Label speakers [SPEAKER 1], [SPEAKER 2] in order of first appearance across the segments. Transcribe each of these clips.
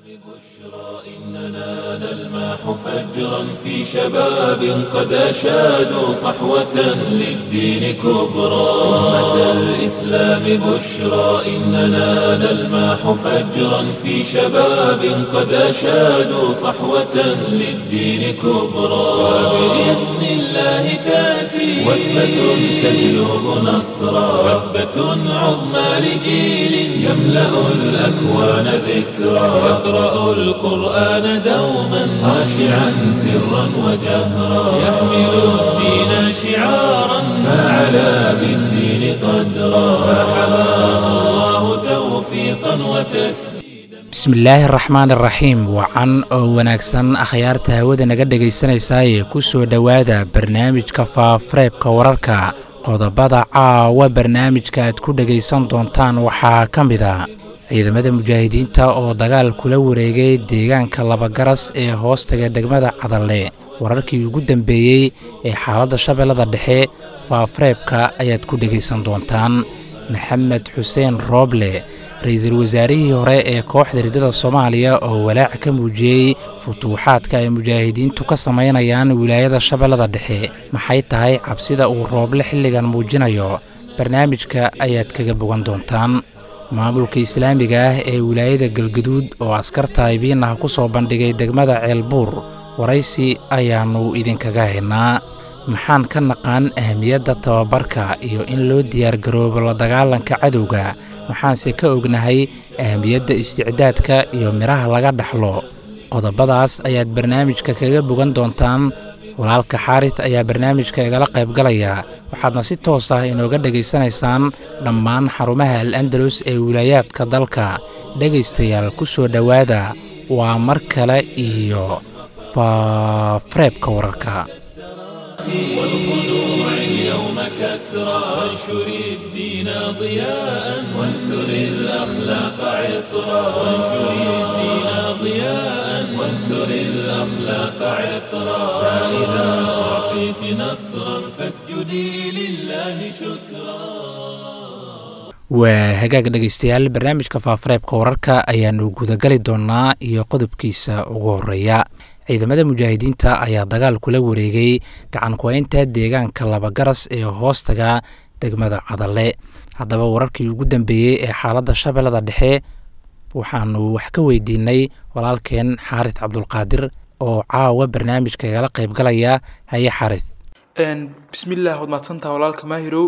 [SPEAKER 1] بشرى إننا نلمح فجرا في شباب قد أشادوا صحوة للدين كبرى أمة الإسلام بشرى إننا نلمح فجرا في شباب قد أشادوا صحوة للدين كبرى وبإذن الله تأتي وثبة تجلب نصرا وثبة عظمى لجيل يملأ الأكوان ذكرى يقرأ القرآن دوما خاشعا سرا وجهرا يحمل الدين شعارا فعلى بالدين قدرا فحماه الله توفيقا وتسديدا
[SPEAKER 2] بسم الله الرحمن الرحيم وعن وناكسن أخيارta hawada naga dhageysanaysaa ku soo dhawaada barnaamijka faafareebka wararka qodobada caawa barnaamijka aad ku dhageysan doontaan waxaa ka mid ah ciidamada mujaahidiinta oo dagaal kula wareegay deegaanka Labagaras ee hoostaga degmada Cadalle wararkii ugu dambeeyay ee xaaladda shabeellada dhexe faafareebka ayaad ku dhageysan doontaan maxamed xuseen rooble ra'iisul wasaarihii hore ee kooxda ridada Soomaaliya oo walaac ka muujiyay futuuxaadka ay mujaahidiintu ka sameynayaan wilaayada shabeellada dhexe maxay tahay cabsida uu rooble xilligan muujinayo barnaamijka ayaad kaga bogan doontaan maamulka islaamiga ah ee wilaayada Galgaduud oo askarta aybiinaha ku soo bandhigay degmada Ceelbuur waraysi ayaanu idinkaga haynaa maxaan ka naqaan ahmiyadda tababarka iyo in loo diyaar garoobo la dagaalanka cadowga maxaanse ka ognahay ahmiyadda isticdaadka iyo miraha laga dhaxlo qodobadaas ayaad barnaamijka kaga bogan doontaan walaalka xaarid ayaa barnaamijka igala qayb galaya waxaadna si toos ah inooga dhageysanaysaan dhammaan xarumaha Al-Andalus ee wilayaadka dalka dhageystayaal ku soo dhawaada waa mar kale iyo faafareebka wararka
[SPEAKER 1] والخضوع اليوم كسرى وانشر الدين ضياء وانثر الأخلاق عطرا وانشر الدين ضياء وانثر الأخلاق عطرا فإذا أعطيت نصرا فاسجدي لله شكرا
[SPEAKER 2] waa hagaag dhageystayaal barnaamijka faafareebka wararka ayaanu gudagali doonaa iyo qodobkiisa ugu horeeya ciidamada mujaahidiinta ayaa dagaal kula wareegay gacan ku haynta deegaanka Labagaras ee hoostaga degmada Cadalle haddaba wararkii ugu dambeeyay ee xaaladda shabeellada dhexe waxaanu wax ka weydiinay walaalkeen Xaarid Cabdulqaadir oo caawa barnaamijka igala qayb galaya haye Xaarid
[SPEAKER 3] bismillaah wadmadsanta walaalka Maahirow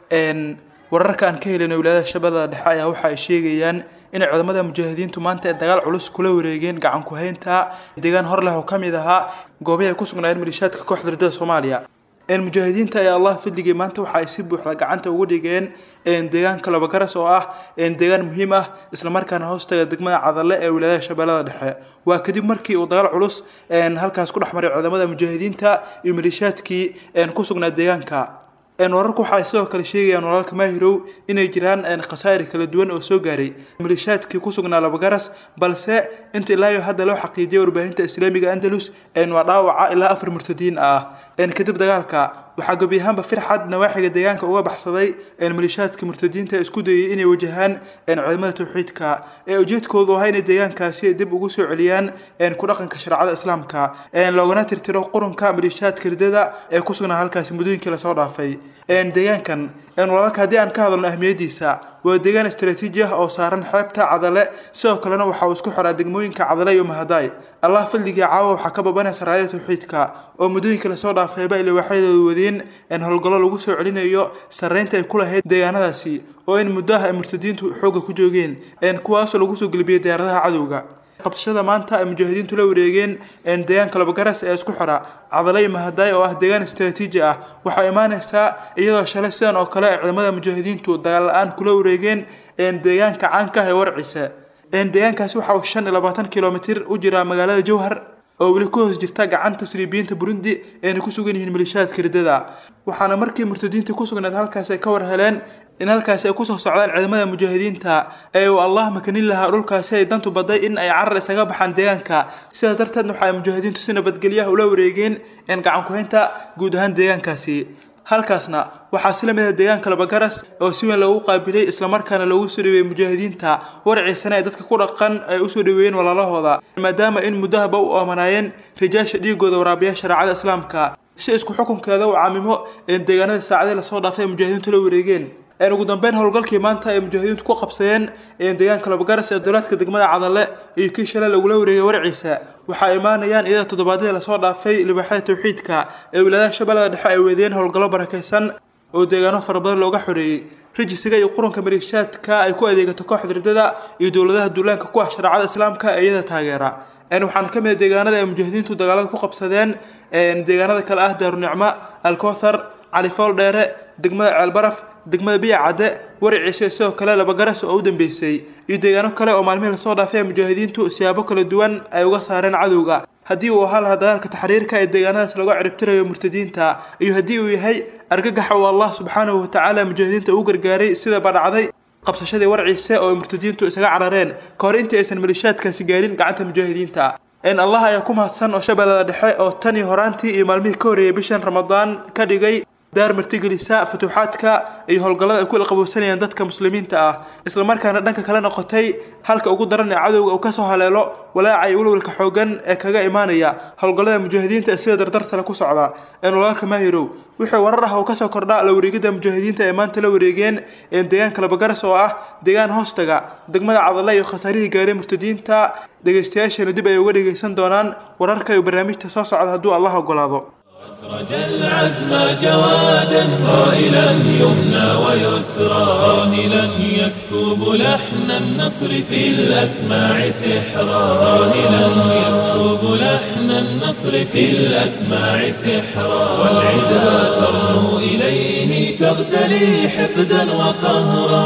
[SPEAKER 3] wararka aan ka helay wilaayada shabeellada dhexe ayaa waxa ay sheegayaan in ciidamada mujaahidiintu maanta ay dagaal culus kula wareegeen gacan ku haynta deegaan hor leh oo kamid ahaa goobaha ay ku sugnaayeen malishaadka kooxda ridada Soomaaliya mujaahidiinta ayaa Allah fadligay maanta waxa ay si buuxda gacanta ugu dhigeen deegaanka Labagaras oo ah deegaan muhiim ah isla markaana hoostaga degmada Cadalle ee wilaayada shabeellada dhexe waa kadib markii uu dagaal culus halkaas ku dhaxmaray ciidamada mujaahidiinta iyo malishaadkii ku sugnaa deegaanka wararku waxa ay sidoo kale sheegayaan walaalka Maahirow inay jiraan khasaare kala duwan oo soo gaaray malishaadkii ku sugnaa Labagaras balse inta ilaa hadda loo xaqiijiyay warbaahinta islaamiga Andalus waa dhaawaca ilaa 4 murtadiin ah kadib dagaalka waxa gabiyahanba firxad nawaaxiga deegaanka uga baxsaday malishaadka murtadiinta isku dayay inay wajahaan ciidamada tawxiidka ujeedkoodu waa inay deegaankaasi dib ugu soo celiyaan ku dhaqanka sharciyada islaamka loogana tirtiro qurunka malishaadka ridada ee ku sugnaa halkaas mudooyinkii la soo dhaafay deegaankan walaalka hadii aan ka hadalno ahmiyadiisa waa deegaan istiraatiiji ah oo saaran xeebta Cadalle sidoo kalena waxa uu isku xiraa degmooyinka Cadalle iyo Mahadaay Allah fadligii caawa waxa ka babanay saraayada tawxiidka oo mudooyinka la soo dhaafay ba ilaa waxaydu wadeen howlgallo lagu soo celinayo sareynta ay ku lahayd deegaanadaasi oo in muddaha ay murtadiintu xooga ku joogeen kuwaas lagu soo galbiyay diyaaradaha cadowga qabshada maanta ay mujaahidiintu la wareegeen deegaanka Labagaras ee isku xira Cadalle iyo Mahadaay oo ah deegaan istiraatiiji ah waxa imaanaysa iyadoo shalay sidan oo kale ciidamada mujaahidiintu dagaal la'aan kula wareegeen deegaanka caanka ah ee Warciise deegaankaasi waxa uu 25 kiiloomitir u jira magaalada Jowhar oo wali ku hoos jirta gacanta Siribiinta Burundi ee ku sugan yihiin malishaadka ridada waxaana markii murtadiinta ku sugnayd halkaas ay ka war heleen in halkaas ay ku soo socdaan ciidamada mujaahidiinta ee Allah makanin laha dhulkaasi ay dantu baday in ay carar isaga baxaan deegaanka sida darteed waxa ay mujaahidiintu si nabadgelyo ula wareegeen gacan ku haynta guud ahaan deegaankaasi halkaasna waxaa si lamid ah deegaanka Labagaras oo si weyn loogu qaabilay isla markaana loogu soo dhaweeyay mujaahidiinta warciisana ee dadka ku dhaqan ay u soo dhaweeyeen walaalahooda maadaama in mudahaba u amanayeen rijaasha dhiigooda waraabiya shariicada islaamka si isku xukunkeeda u caamimo ee deegaanada saacadii la soo dhaafay mujaahidiintu la wareegeen ugu dambeyn howlgalkii maanta ay mujaahidiintu ku qabsadeen deegaanka Labagaras ee dowladka degmada Cadalle iyo kii shalay lagu wareegay warciisa waxa imaanayaan iyada toddobaadii la soo dhaafay libaaxada tawxiidka ee wilaayada Shabeellaha Dhexe ay wadeen howlgallo barakeysan oo deegaano fara badan looga xoreeyay rijisiga iyo quranka maleeshiyaadka ay ku adeegato kooxda ridada iyo dowladaha duulaanka ku ah shariicada islaamka ee iyada taageera waxaan ka mid deegaanada ay mujaahidiintu dagaalada ku qabsadeen deegaanada kale ah Daarunicma Alkowthar علي فول ديره دغمada ceelbaraf degmada biya cade warciisa sidoo kale Labagaras oo u dambeysay iyo deegaano kale oo maalmaha la soo dhaafay mujaahidiintu siyaabo kala duwan ay uga saareen cadawga hadii uu ahaa dagaalka taxriirka ee deegaanadaas lagu ciribtirayo murtadiinta iyo hadii uu yahay argagaxa oo Allah subhanahu wa ta'ala mujaahidiinta u gargaaray sida badacday qabsashadii warciisa oo murtadiintu isaga carareen ka hor intii aysan maleeshiyaadkaasi gaarin gacanta mujaahidiinta in Allah ayaa ku mahadsan oo Shabeellaha Dhexe oo tan iyo horaantii iyo maalmihii ka horeeyay bishan Ramadaan ka dhigay daar martigelisa futuuxaadka iyo howlgallada ay ku qabowsanayaan dadka muslimiinta ah isla markaana dhanka kale noqotay halka ugu daran ee cadawga uu ka soo haleelo walaacay walwalka xoogan ee kaga imaanaya howlgallada mujaahidiinta sida dardarta ku socda walaalka Maahirow wuxuu warar ah oo ka soo kordha la wareegida mujaahidiinta ee maanta la wareegeen deegaanka Labagaras oo ah deegaan hoostaga degmada Cadalle iyo khasaarihii gaaray murtadiinta dhageystayaashana dib ay uga dhageysan doonaan wararka iyo barnaamijka soo socda hadduu Allah ogolaado
[SPEAKER 1] أسرج العزم جوادا صائلا يمنى ويسرى صاهلا يسكب لحن النصر في الأسماع سحرا صاهلا يسكب لحن النصر في الأسماع سحرا والعدا ترنو إليه تغتلي حقدا وقهرا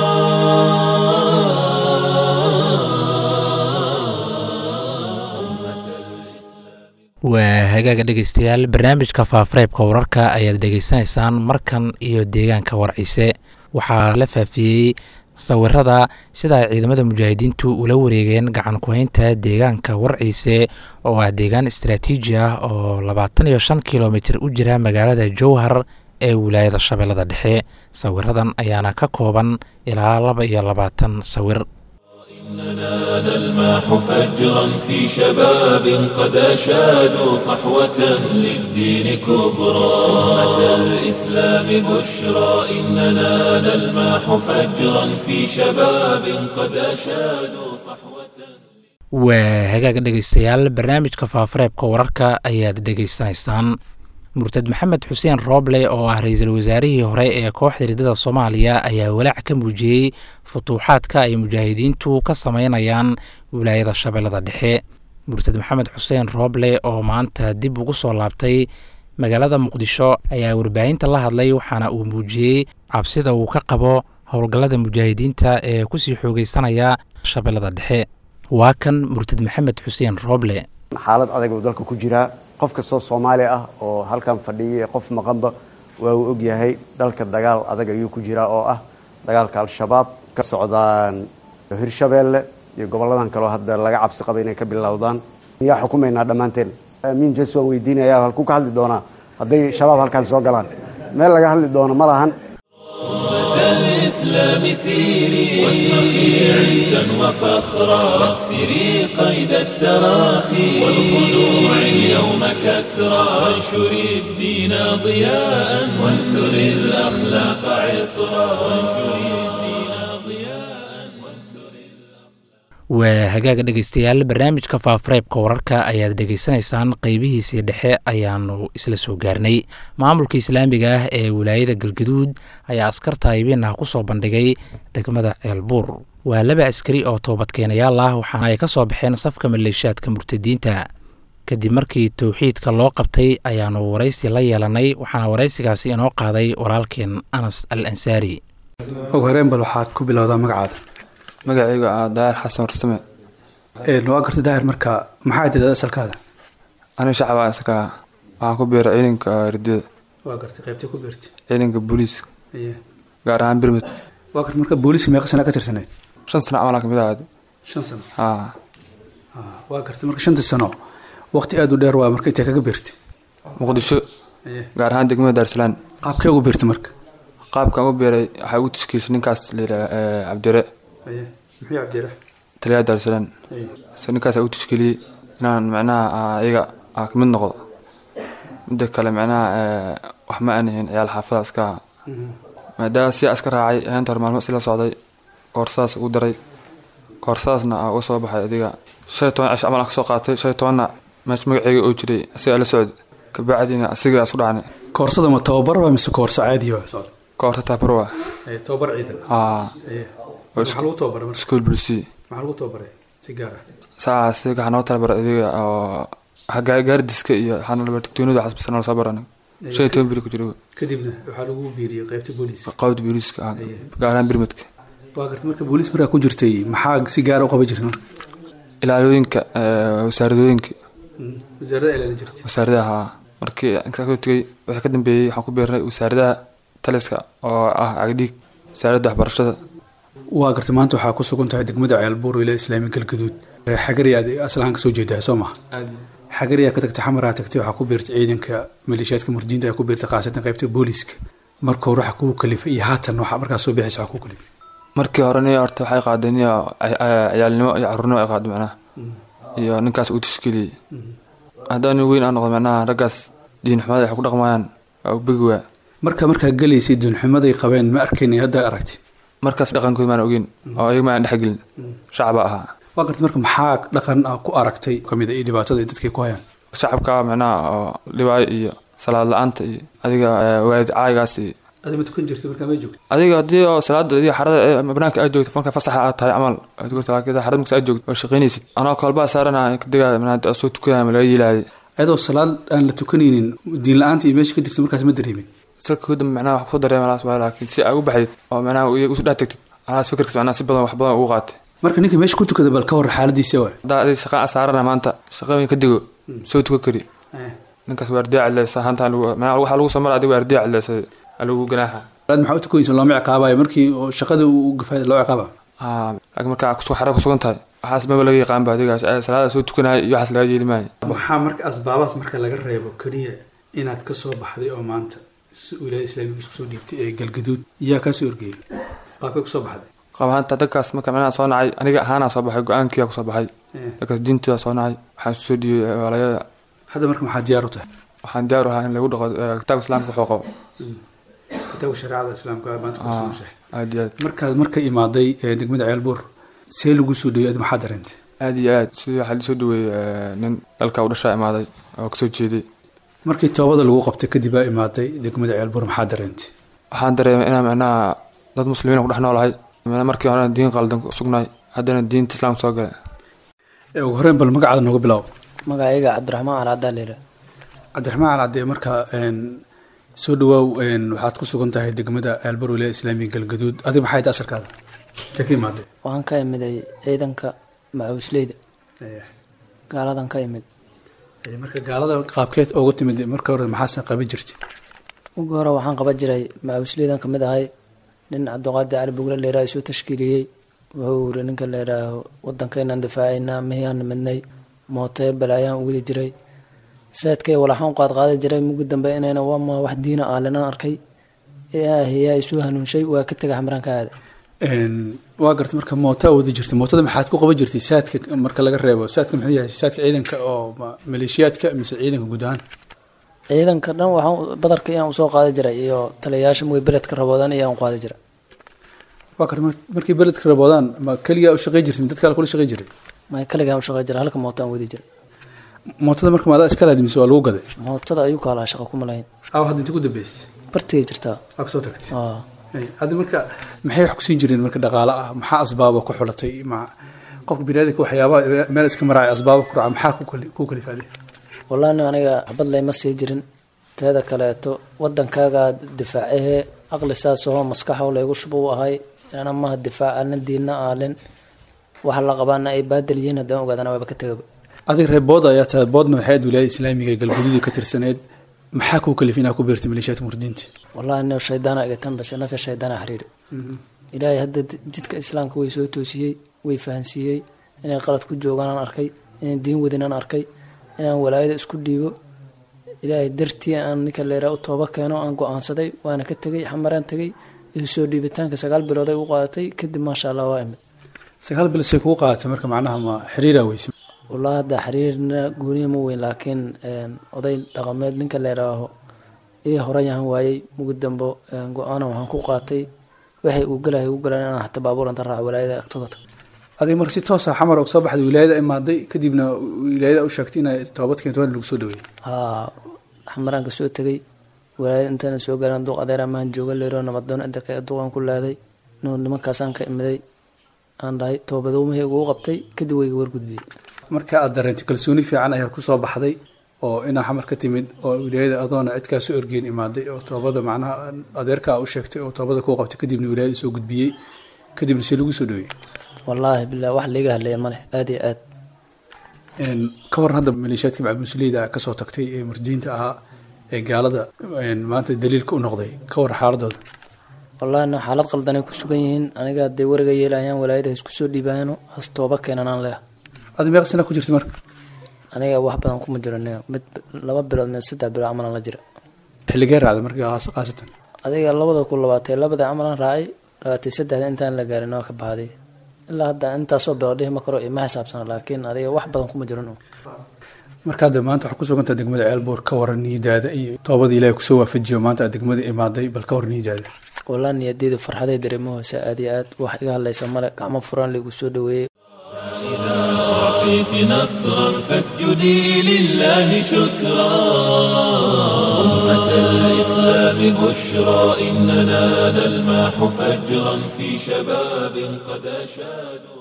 [SPEAKER 2] waa hagaaga dhegeystayaal barnaamijka faafareebka wararka ayaad dhegeysanaysaan markan iyo deegaanka warciise waxaa la faafiyey sawirada sida ay ciidamada mujaahidiintu ula wareegeen gacan ku haynta deegaanka warciise oo ah deegaan istaraatiiji ah oo 25 kilomitir u jira magaalada Jowhar ee wilaayada Shabeellaha Dhexe sawiradan ayaana ka kooban ilaa 22 sawir
[SPEAKER 1] إننا نلمح فجرا في شباب قد أشادوا صحوة للدين كبرى أمة الإسلام بشرى إننا نلمح فجرا في شباب قد أشادوا صحوة
[SPEAKER 2] وهجاج dhegeystayaal barnaamijka faafareebka wararka ayaad dhegeysanaysaan murtad maxamed xuseen Roble oo ah ra'iisul wasaarihii hore ee kooxda ridada Soomaaliya ayaa walaac ka muujiyay futuuxaadka ay mujaahidiintu ka sameynayaan wilaayada Shabeellaha Dhexe murtad maxamed xuseen Roble oo maanta dib ugu soo laabtay magaalada Muqdisho ayaa warbaahinta la hadlay waxaana uu muujiyay cabsida uu ka qabo howlgallada mujaahidiinta ee ku sii xoogeysanaya Shabeellaha Dhexe waa kan murtad maxamed xuseen Roble
[SPEAKER 4] xaalad adag oo dalka ku jira qof kastoo Soomaali ah oo halkan fadhiyay qof maqanba waa uu og yahay dalka dagaal adag ayuu ku jira oo ah dagaalka al-shabaab ka socdaan Hirshabeelle iyo goboladan kale oo hadda laga cabsi qabo inay ka bilowdaan yaa xukumeynaa dhamaanteen aamin jeeso weydiinaya halku ka hadli doona haday shabaab halkan soo galaan meel laga hadli doono ma lahan
[SPEAKER 1] الإسلام سيري واشرخي عزا وفخرا واكسري قيد التراخي والخنوع اليوم كسرا وانشري الدين ضياء وانثري الأخلاق عطرا وانشري الدين ضياء وانثري
[SPEAKER 2] waa hagaaga dhegeystayaal barnaamijka faafareebka wararka ayaad dhegeysanaysaan qeybihiisii dhexe ayaanu isla soo gaarnay maamulka islaamiga ah ee wilaayada Galgaduud ayaa askarta aybiina ku soo bandhigay degmada Ceelbuur waa 2 askari oo toobadkeenayaal ah waxaana ay ka soo baxeen safka maleeshiyaadka murtadiinta kadib markii tawxiidka loo qabtay ayaanu wareysi la yeelanay waxaana wareysigaasi inoo qaaday walaalkeen Anas Al-Ansari
[SPEAKER 5] ugu horeen bal waxaad ku bilowdaa magacaada
[SPEAKER 6] magacaygu ah Daahir Xasan Warsame
[SPEAKER 5] waa gartay Daahir marka maxaa tidada asalkaada
[SPEAKER 6] ana shacab aska waxaan ku biiray ciidanka ridada
[SPEAKER 5] waa gartay qaybta ku biirtay
[SPEAKER 6] ciidanka booliiska gaar ahaan birmid
[SPEAKER 5] waa gartay marka booliiska meeqa sano ka tirsanay
[SPEAKER 6] 5 sano camal ka mid ah
[SPEAKER 5] 5 sano waa gartay marka 5 sano waqti aad u dheer waa marka inta kaga biirtay
[SPEAKER 6] Muqdisho gaar ahaan degmada Daarsalaan.
[SPEAKER 5] qaabkee ugu biirtay marka
[SPEAKER 6] qaabkan u beeray waxa uu tashkiilay ninkaas leeyahay Cabdire
[SPEAKER 5] muxuu Cabdire
[SPEAKER 6] taliya Daarsalaan ninkaas uu tashkiilay inaan macnaha ayaga ka mid noqdo midda kale macnaha wax ma aanayn ciyaal xaafadaas ka maadaama si askar raacay inta maalmo isla socday koorsaas ugu daray koorsaasna oo soo baxay adiga 15 cish amal ka soo qaatay 15na meesh magacayga oo jiray asiga la socday ka bacdina asiga isku dhacnay
[SPEAKER 5] koorsada ma tababar waa mise koorsa caadi ah
[SPEAKER 6] koorta tababar waa
[SPEAKER 5] tababar ciidan waxa lagu tababaray
[SPEAKER 6] school bulsi
[SPEAKER 5] waxa lagu tababaray si gaar ah
[SPEAKER 6] saasi ka hanoo tababar adiga oo gaardiska iyo xanaan la tiktoonada xasbisana la sabarana shay toobiri ku jiro
[SPEAKER 5] kadibna waxa lagu biiriyay qaybta booliska
[SPEAKER 6] gaaran birmadka
[SPEAKER 5] waa gartay marka booliis markaa ku jirtay maxaa si gaar ah u qaban jirtay
[SPEAKER 6] ilaalooyinka wasaaradooyinka
[SPEAKER 5] wasaaradda ilaalin jirtay
[SPEAKER 6] wasaaradaha markii inta ka tagay waxa ka dambeeyay waxaan ku beernay wasaaradaha taliska oo agdhiig wasaaradda waxbarashada
[SPEAKER 5] waa gartay maanta waxaa ku sugan tahay degmada Ceelbuur ila Islaamiga Galgaduud xagariya aslaan ka soo jeedaa Soomaa xagariya ka tagtay xamara tagtay waxa ku beertay ciidanka maleeshiyaadka murdiinta ay ku beertay qaasatan qaybta booliska marka hore waxa ku kalifay iyo haatan waxa markaa soo bixisay waxa ku kalifay
[SPEAKER 6] markii horena horta waxay qaadeen ciyaalnimo iyo carruurnimo ay qaadeen macnaha iyo ninkaas uu tashkiiliyay haddana weyn aan noqdo macnaha raggaas diin xumada ay ku dhaqmayaan oo bigwa
[SPEAKER 5] markaa galeysay diin xumada ay qabeen ma arkaynay hadda aragtay
[SPEAKER 6] markaas dhaqankooda ma ogeyn oo ayaga ma dhaxgelin shacab ahaa
[SPEAKER 5] waa gartay marka maxaa dhaqan ku aragtay kamid ah dhibaatada ay dadkay ku hayaan
[SPEAKER 6] shacabka macnaha oo dhibaayo iyo salaad la'aanta iyo adiga waalid caaygaas iyo
[SPEAKER 5] adiga ma tukan jirtay markaa ma joogtay
[SPEAKER 6] adiga hadii oo salaada iyo xarada banaanka aad joogto marka fasaxa aad tahay amal aad ku talaakada xarada marka aad joogto oo shaqeynaysid anaa kolba saarana kadiga macnaha soo tukanaa ma laga yeelay
[SPEAKER 5] ayadoo salaad aan la tukanaynin diin la'aanta iyo meesha ka jirtay markaas ma dareemin
[SPEAKER 6] sakooda macnaha wax ku dareemalaas waa laakiin si ay u baxday oo macnaha uu isu dhaatagtid aas fikirkiisa macnaha si badan wax badan ugu qaatay
[SPEAKER 5] marka ninka meesha ku tukada bal ka war xaaladiisa waa
[SPEAKER 6] hadda shaqo saarana maanta shaqooyin ka digo soo tukan kari ninkaas waardiyac leh saahanta macnaha waxa lagu samar adiga waardiyac leh lagu ganaaxa
[SPEAKER 5] aad maxaa u tukayso loo ciqaabayo markii shaqada uu gafay loo ciqaaba
[SPEAKER 6] laakiin marka ku soo xara ku sugan tahay waxaas ma laga yaqaan ba adiga salaada soo tukanay iyo waxaas laga yeeli maayo
[SPEAKER 5] waxa marka asbaabaas marka laga reebo kaliya inaad ka soo baxday oo maanta wiilada islaamiga isku soo dhiibtay ee Galgaduud iyaa ka soo orgeyay qaabka ku soo baxday
[SPEAKER 6] qabaanta dadkaas marka macnaha soo nacay aniga ahaana soo baxay go'aankii ku soo baxay dadkaas diinta soo nacay waxaan soo dhiibay walaalada
[SPEAKER 5] hadda marka maxaa diyaar u tahay
[SPEAKER 6] waxaan diyaar u ahaa in lagu dhaqo kitaabka islaamka wuxuu qabo
[SPEAKER 5] kitaabka shariicada islaamka maanta ku soo sheegay
[SPEAKER 6] aad iyo aad
[SPEAKER 5] marka imaaday degmada Ceelbuur see lagu soo dhiibay maxaa dareentay
[SPEAKER 6] aad iyo aad sidii waxa la soo dhaweeyay nin dalka u dhashay imaaday oo ka soo jeeday
[SPEAKER 5] markii toobada lagu qabtay kadib ay imaaday degmada Ceelbuur maxaa dareentay
[SPEAKER 6] waxaan dareemay inaan macnaha dad muslimiin ku dhex noolahay markii hore diin qaldan ku sugnay haddana diinta islaamka soo galay
[SPEAKER 5] ugu horreyn bal magacaada noogu bilow
[SPEAKER 7] magacayga Cabdiraxmaan Al-Adaleera
[SPEAKER 5] Cabdiraxmaan Al-Adaleera marka soo dhawaaw waxaad ku sugan tahay degmada Ceelbuur ila Islaamiga Galgaduud adiga maxay tahay asarkaada ka imaaday
[SPEAKER 7] waxaan ka imiday ciidanka macawisleyda gaaladan ka imid
[SPEAKER 5] marka gaalada qaabkeed ugu timid marka hore maxaa qaban jirtay
[SPEAKER 7] ugu hore waxaan qaban jiray macawisleydan kamid ahay nin Cabdiqaadir Cali Bugle leeyahay soo tashkiiliyay wuxuu yiri ninka leeyahay wadankeena difaaciina miyaan midnay mootay balaayaan ugu jiray saadkay walaxan qaad jiray mugu dambe inayna waa wax diina aalana arkay ilaahay soo hanuunshay waa ka tagay xamraanka aad
[SPEAKER 5] waa gartay marka moota wadi jirtay mootada maxaad ku qaban jirtay saadka marka laga reebo saadka muxuu yahay saadka ciidanka oo maleeshiyaadka mise ciidanka guud ahaan
[SPEAKER 7] ciidanka dhan waxaan badarka inaan soo qaadi jiray iyo taliyayaasha way beledka raboodan iyo aan qaadi jiray
[SPEAKER 5] waa gartay markii beledka raboodan ma kaliya u shaqeey jirtay dadka kale shaqeey jiray
[SPEAKER 7] ma kaliya u shaqeey jiray halka mootaan wadi jiray
[SPEAKER 5] mootada marka maada iska laadimiso waa lagu gaday
[SPEAKER 7] mootada ayuu kala shaqo kuma lahayn
[SPEAKER 5] hadda inta ku dambeysay
[SPEAKER 7] bartay jirtaa
[SPEAKER 5] waa soo tagtay hadda marka maxay wax ku siin jireen marka dhaqaale ah maxaa asbaab ku xulatay ma qof binaadinka waxyaabo meel iska maray asbaab ku raac maxaa ku kalifaaday
[SPEAKER 7] wallahi aniga xabad lay ma sii jirin teeda kaleeto wadankaaga difaacahe aqli saasoo maskaxo leegu shubo ahay ana ma difaacana diina aalin waxa la qabaana ay baadaliyeen hadan ogaadana waa ka tagay
[SPEAKER 5] adiga reebood ayaa tahay boodna waxay wilaayada islaamiga Galgaduud ka tirsaneed maxaa ku kalifina ku beertay maleeshiyaadka murdiinta
[SPEAKER 7] wallahi inuu shaydaan ay tan bas nafya shaydaan xiriir ilaahay hadda jidka islaamka way soo toosiyay way fahansiyay inay qalad ku joogaan arkay inay diin wadinaan arkay inaan walaayada isku dhiibo ilaahay dartii aan ninka leeraa u tooba keeno aan go-aansaday waana ka tegey xamaraan tegey isu soo dhiibitaanka 9 bilood ay u qaadatay kadib maasha Allah waa imid
[SPEAKER 5] 9 bilood say kugu qaadatay marka macnaha ma xiriira weyse
[SPEAKER 7] والله هذا حريرنا قولي مو وين لكن oday dhaqameed ninka leeraaho ee horayahan waayay muqaddam bo go'aano waxaan ku qaatay waxay u galayaan hatta baabuur inta raac walaayada agtooda
[SPEAKER 5] adiga markii toos ah xamar oo soo baxday wilaayada imaaday kadibna wilaayada u sheegtay in toobad keento lagu soo dhaweeyay
[SPEAKER 7] xamaraan ka soo tagay walaayada intaan soo galaan duq adeer amaan jooga leero nabadoon inta ka duqan ku laaday nimankaas aan ka imiday aan dhahay toobadoomahay ugu qabtay kadib way wargudbiyay
[SPEAKER 5] marka aad dareentay kalsooni fiican ayaa ku soo baxday oo ina xamar ka timid oo wilaayada adoona cid ka soo ergeen imaaday oo toobada macnaha adeerka u sheegtay oo toobada ku qabtay kadibna wilaayada soo gudbiyay kadibna si lagu soo dhaweeyay
[SPEAKER 7] wallahi billah wax liga hadlay ma leh aad iyo aad
[SPEAKER 5] ka war hadda maleeshiyaadka macmuusliyada ka soo tagtay ee murdiinta ahaa ee gaalada maanta daliilka u noqday ka war xaaladooda
[SPEAKER 7] wallahi xaalad qaldan ay ku sugan yihiin aniga day wariga yeelayaan walaayada isku soo dhiibaano has tooba keenanaan leh
[SPEAKER 5] adiga meeqa sano ku jirtay marka
[SPEAKER 7] aniga wax badan kuma jiranayo mid 2 bilood mid 3 bilood amalan la jira
[SPEAKER 5] xilliga raacday marka qaasatan
[SPEAKER 7] adiga 2022 labada amalan raacay 23 intaan la gaarin oo ka baxday ilaa hadda inta soo biloodhay ma karo ima xisaabsan laakiin adiga wax badan kuma jirano
[SPEAKER 5] marka hadda maanta waxa ku suganta degmada Ceelbuur ka waran niidaada iyo toobada Ilaahay ku soo waafajiyo maanta degmada imaaday bal ka war niidaada
[SPEAKER 7] wallahi niyadeedu farxaday dareemo aad iyo aad wax iga hadlaysa male gacmo furan lagu soo dhaweeyay
[SPEAKER 1] إذا أعطيت نصرا فاسجدي لله شكرا أمة الإسلام بشرى إننا نلمح فجرا في شباب قد أشادوا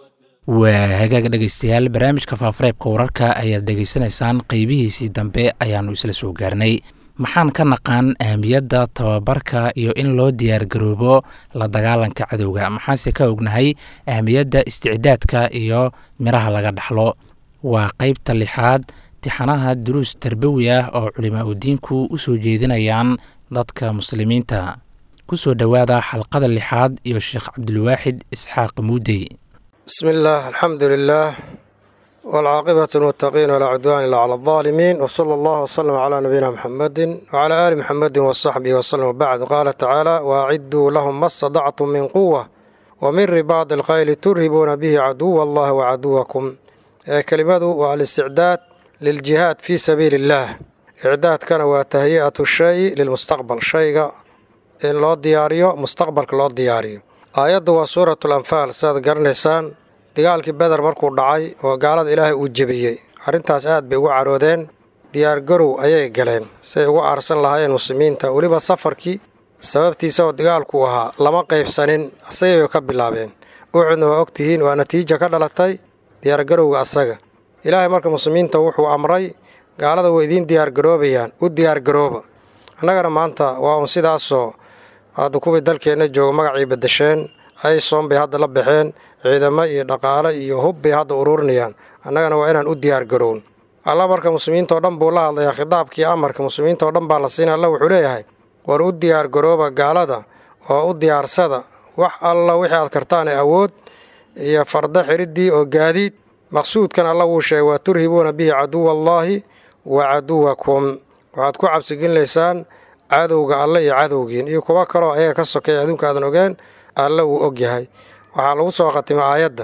[SPEAKER 2] waa hagaag dhegaystayaal barnaamijka faafareebka wararka ayaad dhegaysanaysaan qeybihiisii dambe ayaanu isla soo gaarnay maxaan ka naqaan ahmiyadda tababarka iyo in loo diyaargaroobo la dagaalanka cadowga maxaanse ka ognahay ahmiyadda isticdaadka iyo miraha laga dhaxlo waa qeybta 6aad tixanaha duruus tarbawi ah oo culimaa udiinku u soo jeedinayaan dadka muslimiinta ku soo dhowaada xalqada 6aad iyo sheekh cabdulwaaxid isxaaq muudey
[SPEAKER 8] بسم الله الحمد لله والعاقبة المتقين ولا عدوان إلا على الظالمين وصلى الله وسلم على نبينا محمد وعلى آل محمد وصحبه وسلم وبعد قال تعالى وأعدوا لهم ما استطعتم من قوة ومن رباط الخيل ترهبون به عدو الله وعدوكم كلمة والاستعداد للجهاد في سبيل الله إعداد كان وتهيئة الشيء للمستقبل شيء إن لا دياريو مستقبل لا دياريو aayadda waa suuratul anfaal sidaad garanaysaan dagaalkii beder markuu dhacay oo gaalada ilaahay uu jebiyey arrintaas aad bay ugu caroodeen diyaargarow ayay galeen say ugu aarsan lahaayeen muslimiinta weliba safarkii sababtiisa oo dagaalku ahaa lama qaybsanin asagay bay ka bilaabeen ucudna waa ogtihiin waa natiija ka dhalatay diyaargarowga asaga ilaahay marka muslimiinta wuxuu amray gaalada way idiin diyaargaroobayaan u diyaargarooba annagana maanta waa un sidaasoo hadda kuwii dalkeenna jooga magacii bedesheen aysoon bay hadda la baxeen ciidamo iyo dhaqaale iyo hub bay hadda ururinayaan annagana waa inaan u diyaargarown alla marka muslimiintao dhan buu la hadlayaa khitaabkii amarka muslimiintao dhan baa la siinay alla wuxuu leeyahay war u diyaargarooba gaalada oo u diyaarsada wax alla wixii aad kartaan ee awood iyo farda xiriddii oo gaadiid maqsuudkan alla wuu sheegay waa turhibuuna bihi caduwallaahi wa caduwakum waxaad ku cabsigelinaysaan cadowga alle iyo cadowgiin iyo kuwa kaloo ayaga ka sokeeya adduunka aadan ogeen alle wuu og yahay waxaa lagu soo khatimay aayadda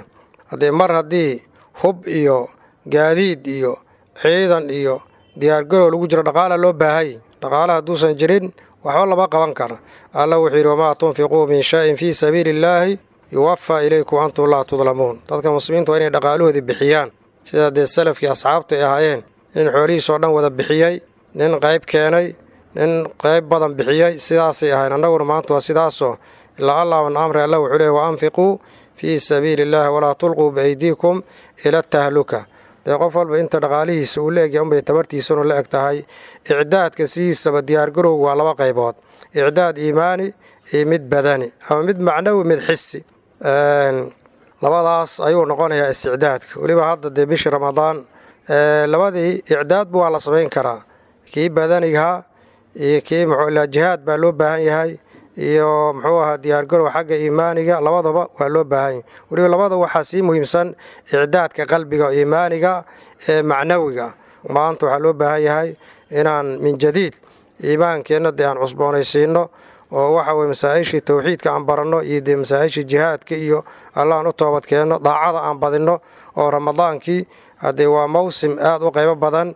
[SPEAKER 8] haddii hub iyo gaadiid iyo ciidan iyo diyaargarow lagu jiro dhaqaala loo baahayy dhaqaala hadduusan jirin waxba lama qaban kara alla wuxuu yidhi wamaa tunfiquu min shayin fii sabiili illaahi yuwafaa ilaykum antum laa tudlamuun dadka muslimiinta waa inay dhaqaalahoodii bixiyaan sidaa dee salafkii asxaabtu ay ahaayeen nin xoolihiisoo dhan wada bixiyey nin qayb keenay nin qayb badan bixiyey sidaasay ahayn annaguna maanta waa sidaasoo ilaa allah an amri alla wuxuu leey wa anfiquu fii sabiili illaahi walaa tulquu biaydiikum ila tahluka dee qof walba inta dhaqaalihiisa uu la egya unbay tabartiisunu la eg tahay icdaadka sidiisaba diyaargarowga waa 2 qaybood icdaad iimaani iyo mid badani ama mid macnawi mid xisi labadaas ayuu noqonayaa isticdaadka weliba hadda dee bishii ramadaan labadii icdaadba waa la samayn karaa kii badanigaha iyo kii muxuu jihaad baa loo baahan yahay iyo muxuu ahaa diyaargarow xagga iimaaniga labadaba waa loo baahan yahay weliba labada waxaa sii muhiimsan icdaadka qalbiga iimaaniga ee macnawiga maanta waxaa loo baahan yahay inaan min jadiid iimaankeenna dee aan cusboonaysiino oo waxa weye masaa-ishii tawxiidka aan baranno iyo dee masaa-ishii jihaadka iyo allahan u toobadkeenno daacada aan badinno oo ramadaankii haddee waa mawsim aada u qaybo badan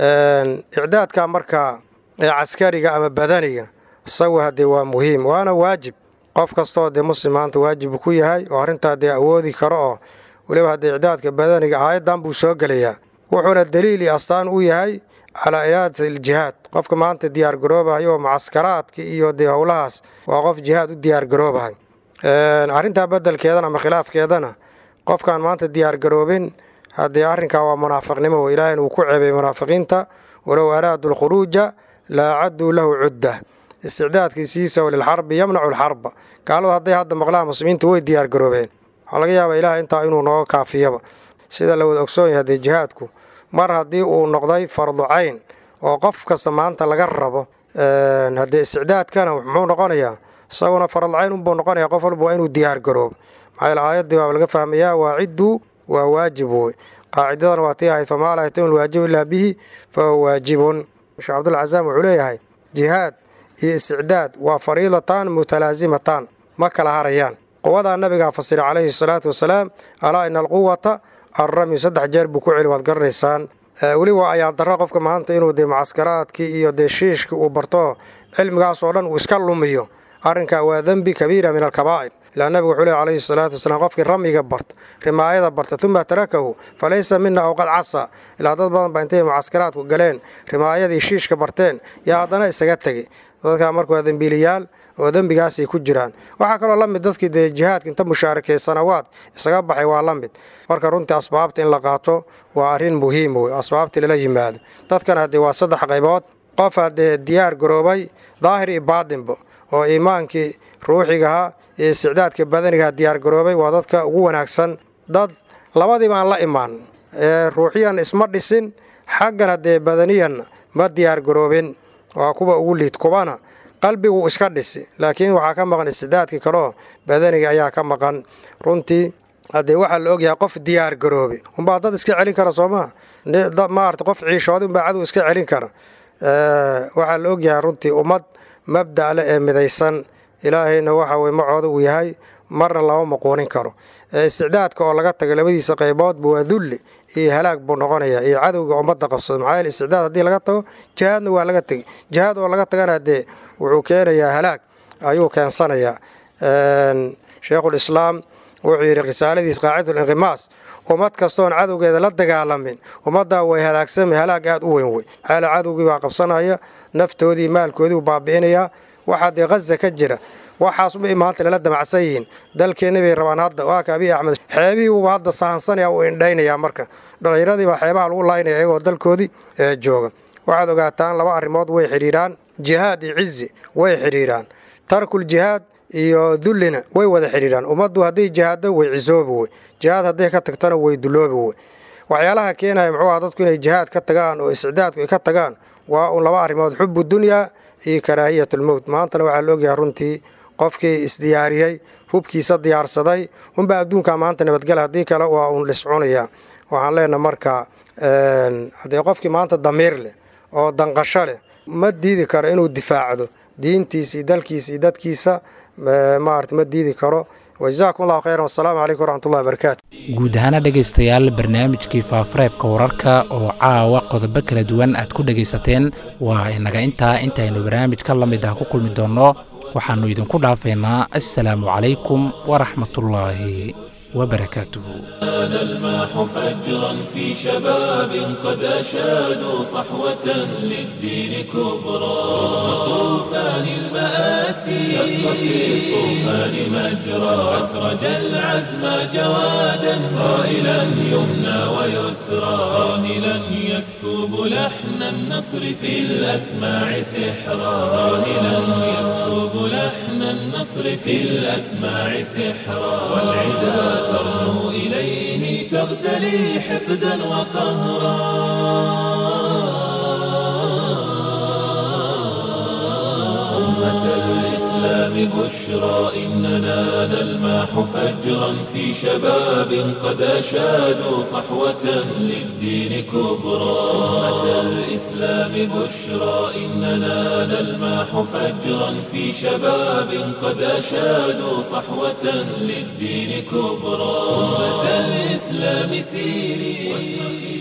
[SPEAKER 8] icdaadka markaa ee caskariga ama badaniga isagu haddee waa muhiim waana waajib qof kastoo dee muslim maanta waajibu ku yahay oo arrintaa dee awoodi karo oo weliba haddee icdaadka badaniga aayaddan buu soo gelayaa wuxuuna daliil iyo astaan u yahay calaa iraadati aljihaad qofka maanta diyaar garoobahayo oo mucaskaraadka iyo dee howlahaas waa qof jihaad u diyaar garoobahay arrintaa bedelkeedana ama khilaafkeedana qofkaan maanta diyaar garoobin haddee arrinkaa waa munaafiqnimo ilaahayna uu ku ceebay munaafiqiinta walow araadu alkhuruuja la acaduu lahu cudda isticdaadkiisiisa lilxarbi yamnacu alxarba gaaladu hadday hadda maqlaan muslimiintu way diyaar garoobeen waxaa laga yaabaa ilaah intaa inuu nooga kaafiyaba sida la wada ogsoon yahay dee jihaadku mar haddii uu noqday fardu cayn oo qof kasta maanta laga rabo haddee isticdaadkana muxuu noqonayaa isaguna fardu cayn unbuu noqonayaa qof walba waa inuu diyaar garoobo maxaa yaele aayaddii baaba laga fahmayaa waacidduu waa waajib wey qaacidadana waa tii ahayd famaa laa yatimu lwaajibu illaa bihi fahuwa waajibun sheekh cabdulla casaam wuxuu leeyahay jihaad iyo isticdaad waa fariidatan mutalaasimatan ma kala harayaan quwadaa nabigaa fasira calayhi salaatu wasalaam alaa ina alquwata alrami 3 jeer buu ku celi waad garanaysaan weli waa ayaan darro qofka maanta inuu dee mucaskaraadkii iyo dee shiishkii uu barto cilmigaasoo dhan uu iska lumiyo arrinkaa waa dembi kabiira min alkabaa'ir ilaa nabigu wuxuu lehy calayhi salaatu wasalaam qofkii ramiga barta rimaayada barta uma tarakahu falaysa mina aw qad casa ilaa dad badan baa intay mucaskaraadku galeen rimaayadii shiishka barteen yaa haddana isaga tegey dadkaa marka waa dembiiliyaal oo dembigaasay ku jiraan waxaa kaloo la mid dadkii dee jihaadka inta mushaarakeey sanawaad isaga baxay waa la mid marka runtii asbaabta in la qaato waa arrin muhiim wey asbaabtii lala yimaado dadkan haddee waa 3 qaybood qof haddee diyaar garoobay daahir iyo baadinba oo iimaankii ruuxigaha iyo isticdaadka badanigaha diyaar garoobay waa dadka ugu wanaagsan dad labadiiba aan la imaan ruuxiyan isma dhisin xaggan haddee badaniyan ma diyaar garoobin waa kuwa ugu liid kubana qalbigu iska dhisi laakiin waxaa ka maqan isticdaadkii kaleo badaniga ayaa ka maqan runtii haddee waxaa la ogyahay qof diyaar garoobi unbaa dad iska celin kara soomaa maarata qof ciishooday unbaa cadow iska celin kara waxaa la ogyahay runtii ummad mabda' le ee midaysan ilaahayna waxa weye macooda uu yahay marna lama maquunin karo isticdaadka oo laga taga labadiisa qayboodba waa dulli iyo halaag buu noqonayaa iyo cadowga ummadda qabsado maxaa yeele isticdaad haddii laga tago jihaadna waa laga tegey jihaad oo laga tagana dee wuxuu keenayaa halaag ayuu keensanayaa sheekhulislaam wuxuu yidhi risaaladiis qaacidulinqimaas ummad kastoon cadowgeeda la dagaalamin ummaddaa way halaagsami halaag aad u weyn wey maxaa yeele cadowgii baa qabsanaya naftoodii maalkoodii u baabi'inayaa waxaa dee khaza ka jira waxaas ubay maanta lala damacsan yihiin dalkeenna bay rabaan hadda waa ka abiy axmed xeebihii uuba hadda sahansanaya uu indhaynayaa marka dhallinyaradii baa xeebaha lagu laynaya iyagoo dalkoodii jooga waxaad ogaataan 2 arrimood way xidhiiraan jihaad iyo cizi way xidhiiraan tarkul jihaad iyo dullina way wada xidhiiraan ummaddu hadday jihaaddo way cisoobi wey jihaad hadday ka tagtana way dulloobi wey waxyaalaha keenaya muxuu aha dadku inay jihaad ka tagaan oo isticdaadku ay ka tagaan waa un 2 arrimood xubu dunyaa iyo karaahiyatulmowt maantana waxaa la ogyahay runtii qofkii isdiyaariyey hubkiisa diyaarsaday unbaa adduunkaa maanta nabadgela haddii kale waa uun liscunaya waxaan leenaha marka haddee qofkii maanta damiir leh oo danqasho leh ma diidi karo inuu difaacdo diintiisa iyo dalkiisa iyo dadkiisa maarata ma diidi karo wajazaakum allahu khayran wassalaamu calaykum waraxmatullahi wabarakaatu
[SPEAKER 2] guud ahaana dhegaystayaal barnaamijkii faafareebka wararka oo caawa qodobo kala duwan aad ku dhegaysateen waa inaga intaynu barnaamijka la mid ah ku kulmi doonno waxaannu idinku dhaafaynaa assalaamu calaykum waraxmatullaahi وبركاته.
[SPEAKER 1] نلمح فجرا في شباب قد أشادوا صحوة للدين كبرى طوفان المآسي شق في الطوفان مجرى أسرج العزم جوادا صائلا يمنى ويسرى صاهلا يسكب لحن النصر في الأسماع سحرا صاهلا يسكب لحن النصر في الأسماع سحرا والعدا ترنو إليه تغتلي حقدا وقهرا أمة الإسلام بشرى إننا نلمح فجرا في شباب قد أشادوا صحوة للدين كبرى بشرى إننا نلمح فجرا في شباب قد أشادوا صحوة للدين كبرى. أمة الإسلام سيري